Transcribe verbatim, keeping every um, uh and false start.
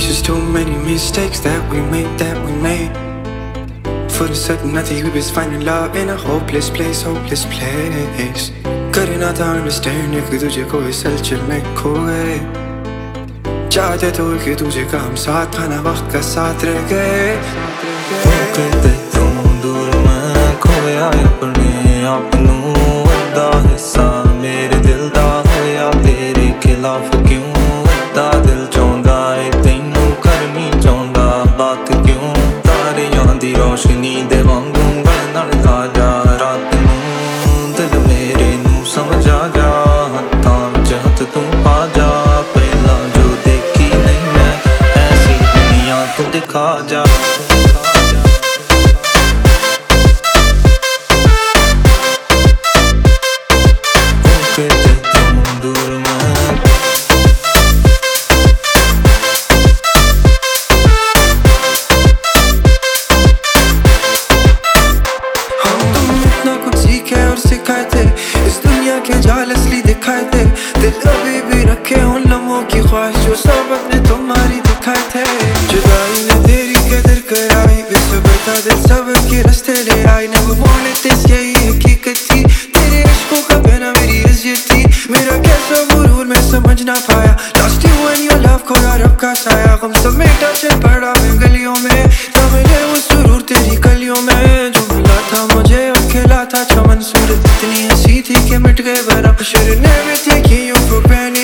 just too many mistakes that we made, that we made. For the certainty we was finding love in a hopeless place, hopeless place. करे ना था understand एक दूजे को इस हलचल में खो गए, चाहते तो कि तुझे का हम साथ था ना वक्त का साथ रह गए। कहते तुम दूर मैं खोया अपने आप नू, अद्धा हिस्सा मेरे दिल दा होया तेरे खिलाफ क्यों, अद्धा दिल चाहता है तैनू करनी चाहता बात क्यों, तारियां दी रोशनी दे वांगू गल नाल ला जा रात नू, दिल मेरे नू समझ आ जा, हत्थां विच हत्थ तू पा जा, पहला जो देखी नहीं मैं ऐसी दुनिया तू दिखा जा। सिखाए थे इस दुनिया के जाल असली दिखाए थे, दिल अभी भी रखे उन लम्हों की ख्वाहिश जो सब अपने तुम्हारी दिखाए थे। जुदाई ने तेरी कदर कराई, बेसब्र दिल सब्र के रास्ते ले आई, never wanted this यही हकीकत थी, तेरे इश्कों का बहना मेरी इज्जत थी, मेरा कैसा गुरूर मैं समझ ना पाया, lost you when your love खोया रब का साया, गम समेटा चल पड़ा मैं गलियों में, ना मिले वो सुरूर तेरी गलियों में, जो मिला था मुझे अब खिला था चमन, सूरत इतनी हंसी थी कि मिट गए बर्फ, should have never taken you for granted।